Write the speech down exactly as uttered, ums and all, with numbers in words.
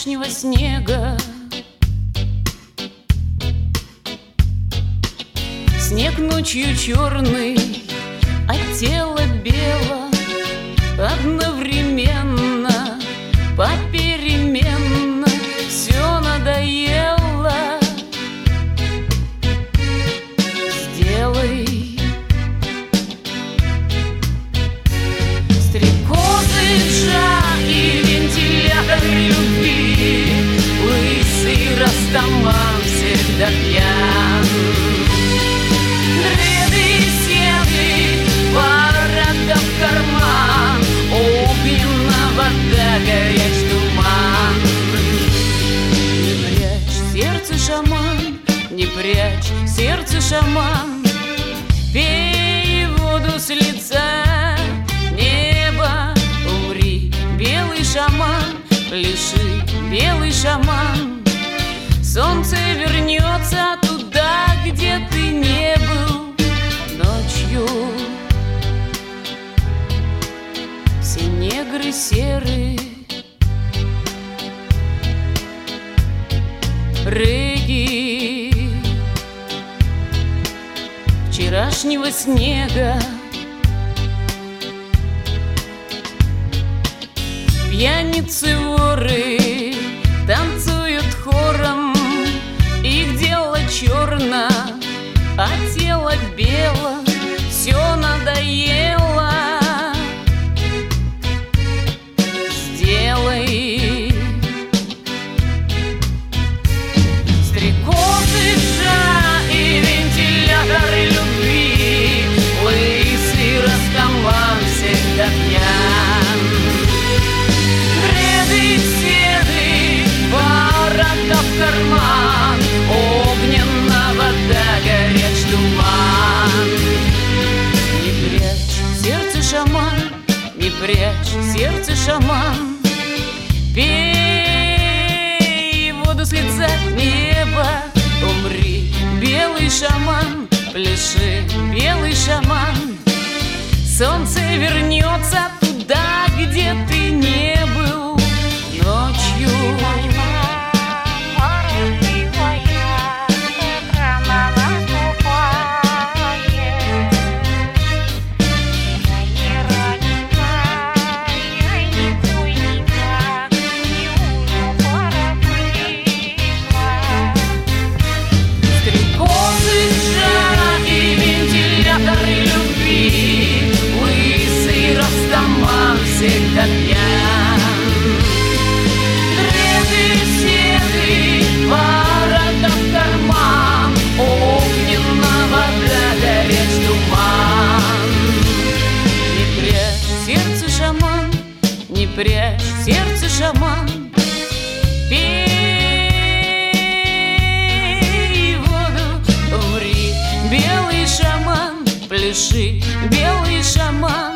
вчерашнего снега. Снег ночью черный, а тело бело, одновременно, попеременно, все надоело. Сделай стрекозы, джа и вентилятор любви, лысый растаман всегда пьян. Дреды, седы, борода в карман, огненного вода, горяч туман. Не прячь сердце, шаман, не прячь сердце, шаман, пей воду с лица неба, умри, белый шаман, пляши, белый шаман. Солнце вернется туда, где ты не был ночью. Все негры серые, регги вчерашнего снега. Пьяницы, воры танцуют хором, их дело черно, а тело бело, все надоело. Сделай стрекозы, джа и вентиляторы любви, лысый растаман всегда пьян. Дреды, седы, борода в карман, огненная вода, горяч туман. Не прячь сердце, шаман, не прячь сердце, шаман, пей воду с лица неба, умри, белый шаман, пляши, белый шаман. Солнце вернется туда, где ты не был ночью. Всегда пьян. Дреды, седы, борода в карман, огненная вода, горяч туман. Не прячь сердце, шаман, не прячь сердце, шаман, пей воду, умри, белый шаман, пляши, белый шаман.